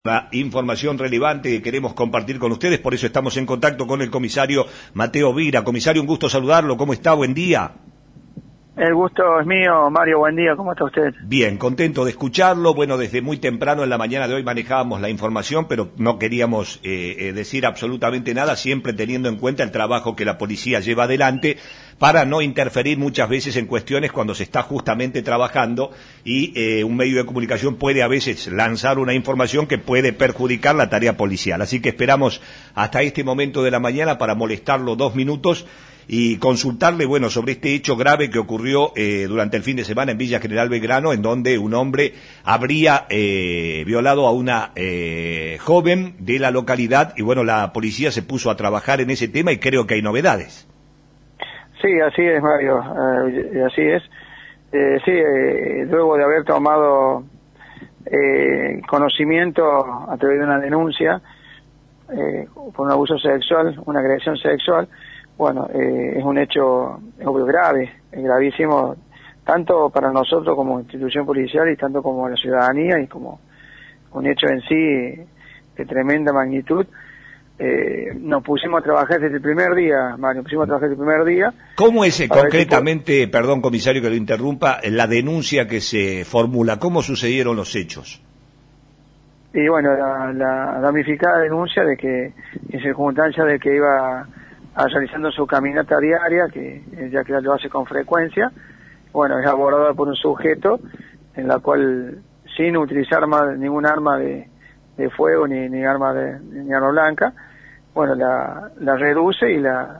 La información relevante que queremos compartir con ustedes, por eso estamos en contacto con el comisario Mateo Vira. Comisario, un gusto saludarlo, ¿cómo está? Buen día. El gusto es mío, Mario, buen día, ¿cómo está usted? Bien, contento de escucharlo. Bueno, desde muy temprano en la mañana de hoy manejábamos la información, pero no queríamos decir absolutamente nada, siempre teniendo en cuenta el trabajo que la policía lleva adelante, para no interferir muchas veces en cuestiones cuando se está justamente trabajando y un medio de comunicación puede a veces lanzar una información que puede perjudicar la tarea policial. Así que esperamos hasta este momento de la mañana para molestarlo 2 minutos y consultarle, bueno, sobre este hecho grave que ocurrió durante el fin de semana en Villa General Belgrano, en donde un hombre habría violado a una joven de la localidad y, bueno, la policía se puso a trabajar en ese tema y creo que hay novedades. Sí, así es, Mario, así es. Luego de haber tomado conocimiento a través de una denuncia por un abuso sexual, una agresión sexual, bueno, es un hecho obvio grave, gravísimo, tanto para nosotros como institución policial y tanto como la ciudadanía, y como un hecho en sí de tremenda magnitud. Nos pusimos a trabajar desde el primer día, Mario, ¿Cómo es concretamente, perdón comisario que lo interrumpa, la denuncia que se formula? ¿Cómo sucedieron los hechos? Y bueno, la damnificada denuncia de que, en circunstancia de que iba realizando su caminata diaria, que ya que lo hace con frecuencia, bueno, es abordada por un sujeto en la cual, sin utilizar ningún arma de fuego ni arma blanca, bueno, la reduce y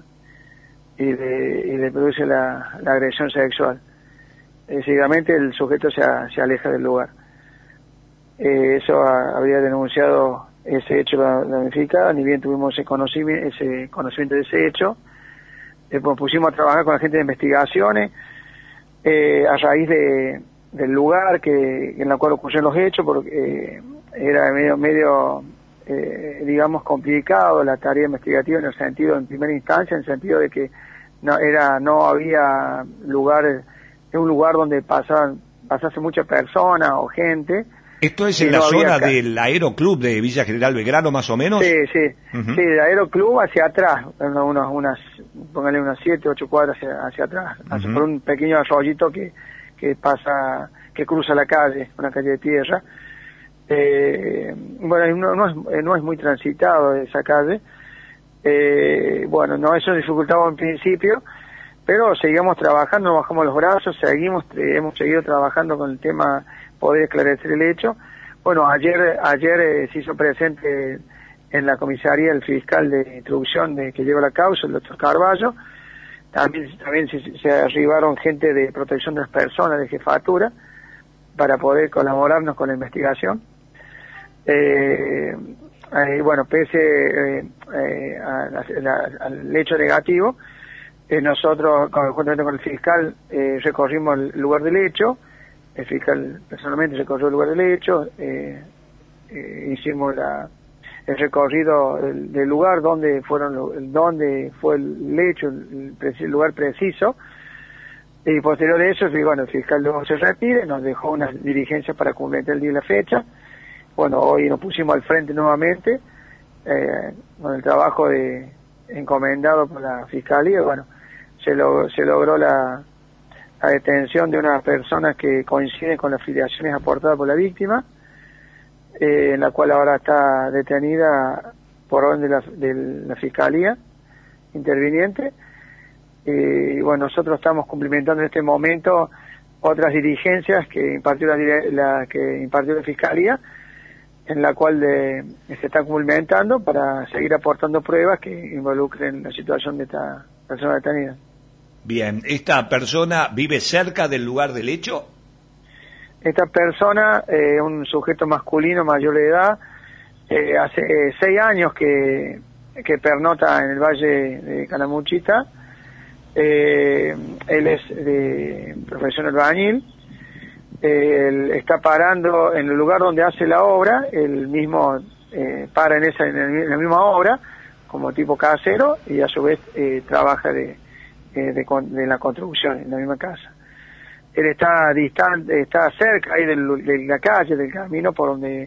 le produce la agresión sexual. Seguidamente el sujeto se aleja del lugar. Eso habría denunciado ese hecho la damnificada. Ni bien tuvimos ese conocimiento de ese hecho, pues pusimos a trabajar con la gente de investigaciones a raíz del lugar en la cual ocurrieron los hechos, porque era medio digamos complicado la tarea investigativa en primera instancia, en el sentido de que no había lugares, es un lugar donde pasase muchas personas o gente. ¿Esto es en la zona del Aeroclub de Villa General Belgrano, más o menos? Sí, sí, del Aeroclub hacia atrás, póngale unas 7, 8 cuadras hacia atrás, por un pequeño arroyito que cruza la calle, una calle de tierra. Bueno, no es muy transitado esa calle. Bueno, no, eso dificultaba en principio, pero seguimos trabajando, no bajamos los brazos, hemos seguido trabajando con el tema, poder esclarecer el hecho. Bueno, ayer se hizo presente en la comisaría el fiscal de instrucción que lleva la causa, el doctor Carballo. También se arribaron gente de protección de las personas, de jefatura, para poder colaborarnos con la investigación. Bueno, pese al hecho negativo, nosotros, juntamente con el fiscal, recorrimos el lugar del hecho. El fiscal personalmente recorrió el lugar del hecho, hicimos el recorrido del lugar donde fue el hecho, el lugar preciso, y posterior a eso, bueno, el fiscal luego se retira, nos dejó unas diligencias para completar el día y la fecha. Bueno, hoy nos pusimos al frente nuevamente, con el trabajo encomendado por la fiscalía. Bueno, se logró la detención de unas personas que coinciden con las filiaciones aportadas por la víctima, en la cual ahora está detenida por orden de la fiscalía interviniente. Y bueno, nosotros estamos cumplimentando en este momento otras diligencias que impartió la fiscalía, en la cual se está cumplimentando para seguir aportando pruebas que involucren la situación de esta persona detenida. Bien, ¿esta persona vive cerca del lugar del hecho? Esta persona, un sujeto masculino mayor de edad, hace 6 años que pernota en el valle de Calamuchita. Él es de profesión albañil. Él está parando en el lugar donde hace la obra, él mismo para en la misma obra como tipo casero, y a su vez trabaja de la construcción en la misma casa. Él está distante, está cerca ahí de la calle, del camino por donde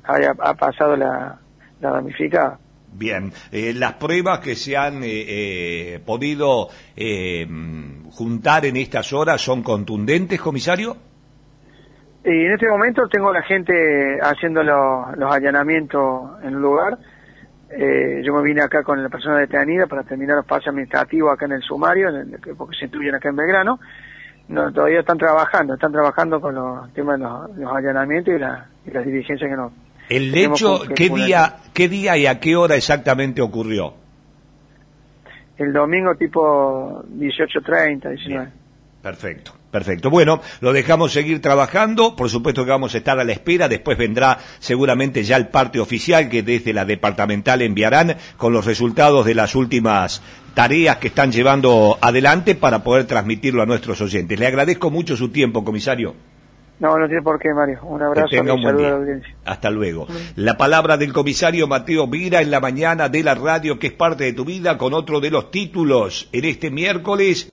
ha pasado la damnificada. Bien, las pruebas que se han podido juntar en estas horas son contundentes, comisario. Y en este momento tengo la gente haciendo los allanamientos en un lugar. Yo me vine acá con la persona detenida para terminar los pasos administrativos acá en el sumario, porque se instruyen acá en Belgrano. No, todavía están trabajando con los temas de los allanamientos y las diligencias que nos... El hecho, ¿qué día y a qué hora exactamente ocurrió? El domingo tipo 18:30, 19. Bien. Perfecto, perfecto. Bueno, lo dejamos seguir trabajando, por supuesto que vamos a estar a la espera, después vendrá seguramente ya el parte oficial que desde la departamental enviarán con los resultados de las últimas tareas que están llevando adelante para poder transmitirlo a nuestros oyentes. Le agradezco mucho su tiempo, comisario. No tiene por qué, Mario. Un abrazo y un buen saludo día. a la audiencia. Hasta luego. La palabra del comisario Mateo Vira en la mañana de la radio, que es parte de tu vida, con otro de los títulos en este miércoles.